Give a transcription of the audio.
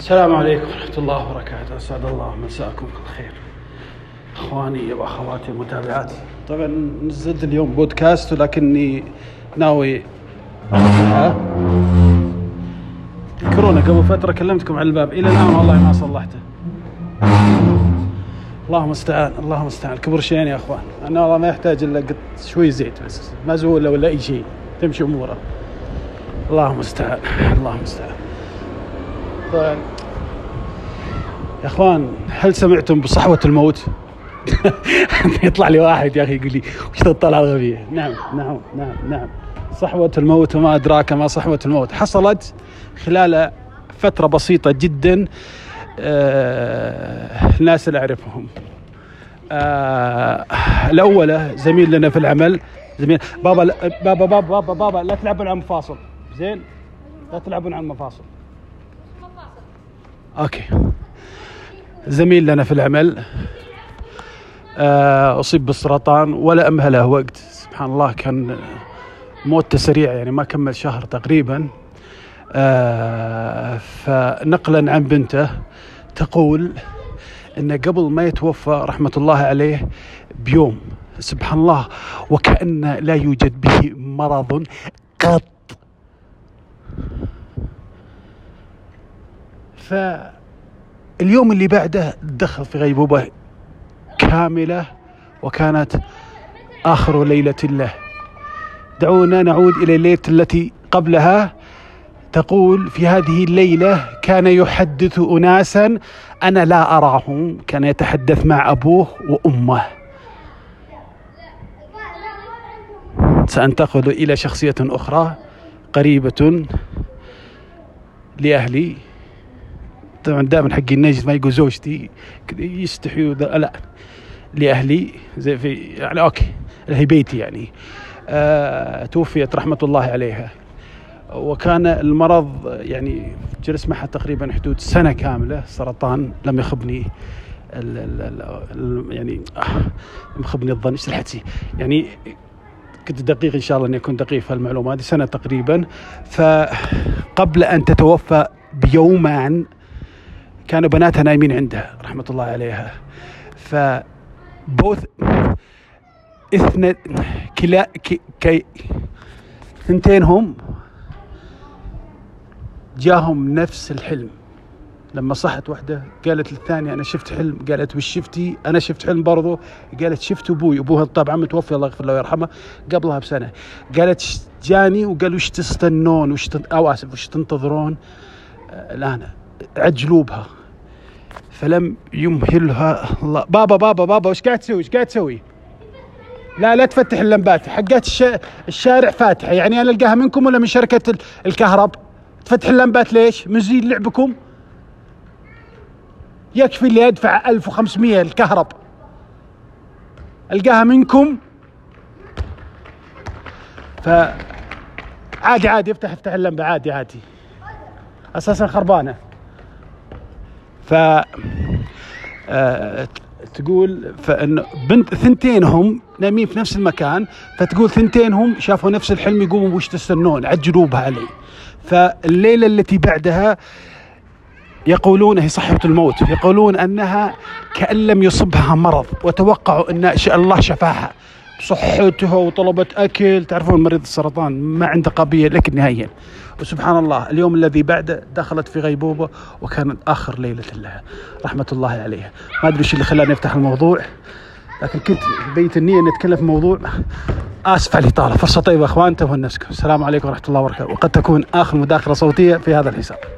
السلام عليكم ورحمة الله وبركاته. أسعد الله مساءكم بالخير أخواني وأخواتي ومتابعاتي. طبعا نزلت اليوم بودكاست ولكني ناوي كورونا. قبل فترة كلمتكم عن الباب، إلى الآن والله ما صلحته. اللهم استعان اللهم استعان. كبر شيئين يا أخوان، أنا والله ما يحتاج إلا شوي زيت بس، ما زولة ولا أي شيء، تمشي أموره. اللهم استعان اللهم استعان. طيب يا اخوان، هل سمعتم بصحوة الموت؟ يطلع لي واحد يا اخي يقول لي وش الطلعة الغبية. نعم صحوة الموت، وما ادراك ما صحوة الموت. حصلت خلال فترة بسيطة جدا. الناس اللي اعرفهم، الاولى زميل لنا في العمل، زميل بابا لا تلعبون على مفاصل، زين لا تلعبون على المفاصل. اوكي، زميل لنا في العمل أصيب بالسرطان ولا أمهله وقت. سبحان الله، كان موته سريع، يعني ما كمل شهر تقريبا. فنقلا عن بنته تقول إن قبل ما يتوفى رحمة الله عليه بيوم، سبحان الله، وكأن لا يوجد به مرض قط. فاليوم اللي بعده دخل في غيبوبة كاملة، وكانت آخر ليلة له. دعونا نعود إلى الليلة التي قبلها. تقول في هذه الليلة كان يحدث أناسا أنا لا أراهم، كان يتحدث مع أبوه وأمه. سأنتقل إلى شخصية أخرى قريبة لأهلي. طبعا دائما حق النجد ما يقول زوجتي، يستحيوا، لا، لأهلي زي في يعني أوكي، هي بيتي يعني. توفيت رحمة الله عليها، وكان المرض يعني جلس معها تقريبا حدود سنة كاملة. سرطان لم يخبني يعني مخبني الظن، ايش الحكي يعني، كنت دقيق إن شاء الله أن يكون دقيق في المعلومات. سنة تقريبا. فقبل أن تتوفى بيومان كانوا بناتها نايمين عندها رحمة الله عليها. فبوث ثنتينهم جاهم نفس الحلم. لما صحت واحدة قالت للثانية أنا شفت حلم. قالت وش شفتي؟ أنا شفت حلم برضو. قالت شفت أبوي. أبوها طبعا متوفي الله يغفر له ويرحمه قبلها بسنة. قالت جاني وقال وش تستنون وش تنتظرون الآن، عجلوا بها. فلم يمهلها الله. بابا وش قاعد تسوي؟ لا تفتح اللمبات حقات الشارع فاتحة، يعني أنا ألقاها منكم ولا من شركة الكهرب؟ تفتح اللمبات ليش؟ من زين لعبكم؟ يكفي اللي أدفع 1500 الكهرب، ألقاها منكم. فعادي افتح اللمبة عادي أساسا خربانة. تقول فإن بنت ثنتينهم نايمين في نفس المكان، فتقول ثنتينهم شافوا نفس الحلم، يقوموا وش تستنون، عجلوا بها علي. فالليلة التي بعدها يقولون هي صحوة الموت، يقولون أنها كأن لم يصبها مرض، وتوقعوا أن الله شفاها بصحتها وطلبت أكل. تعرفون مريض السرطان ما عنده قابلية لكن نهائيا. وسبحان الله اليوم الذي بعده دخلت في غيبوبة، وكانت آخر ليلة لها رحمة الله عليها. ما أدري إيش اللي خلاني أفتح الموضوع، لكن كنت بيت النية أن نتكلم في موضوع. آسف على الإطالة. فرصة طيبة أخوان، انتبهوا لنفسكم. السلام عليكم ورحمة الله وبركاته. وقد تكون آخر مداخلة صوتية في هذا الحساب.